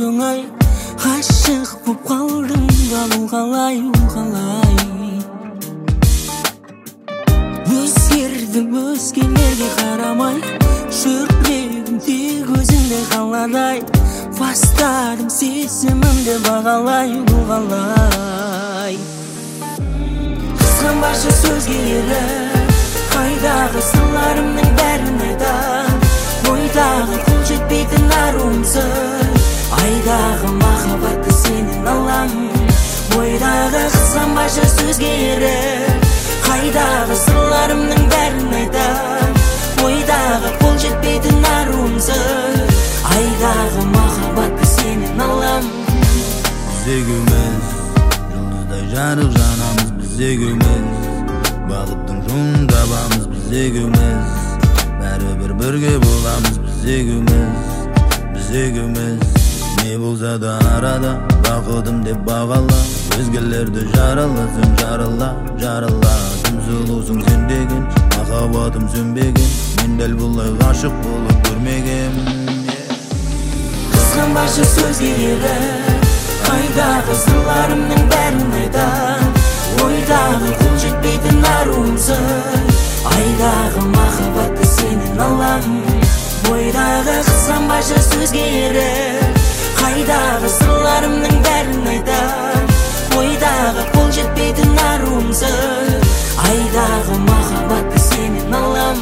оңай ғашық боп қалдым да бұл қалай өзгердім өзгелерге қарамай жүрегім тек өзіңді қаладай бастадым сезімімді бағалай бұл қалай қызғанбашы сөзге еріп қайдағы сырларымның бәрін айтам ойдағы қол жетпейтін аруымсың айдағы махаббатты сенен алам ойдағы қызғанбашы сөзге еріп қайдағы сырларымның бәрін айтам ойдағы қол жетпейтін аруымсың айдағы махаббатты сенен алам біз екеуміз жұлдыздай жарық жанамыз біз екеуміз бақыттың жолын табамыз біз екеуміз бәрібір бірге боламыз біз екеуміз не болса да арада бақытым деп бағала өзгелерді жараласың жарала тым сұлусың сен деген махаббатым сөнбеген мен дәл бұлай ғашық болып көрмегем қызғанбашы сөзге еріп қайдағы сырларымның бәрін айтам ойдағы қол жетпейтін аруымсың айдағы махаббатты сенен алам ойдағы қызғанбашы сөзге еріп қайдағы сырларымның бәрін айтам ойдағы қол жетпейтін аруымсың айдағы махаббатты сенен алам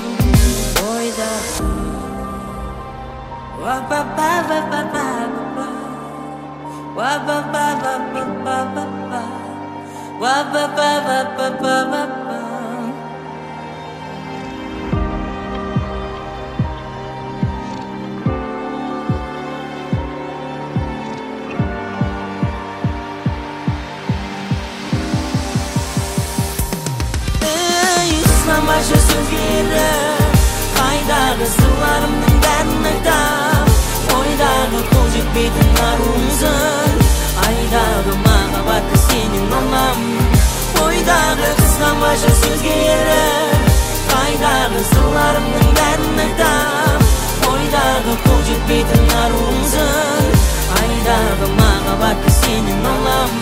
қызғанбашы сөзге еріп қайдағы сырларымның бәрін айтам ойдағы қол жетпейтін аруымсың айдағы махаббатты сенен алам ойдағы қызғанбашы сөзге еріп қайдағы сырларымның бәрін айтам ойдағы қол жетпейтін аруымсың айдағы махаббатты сенен алам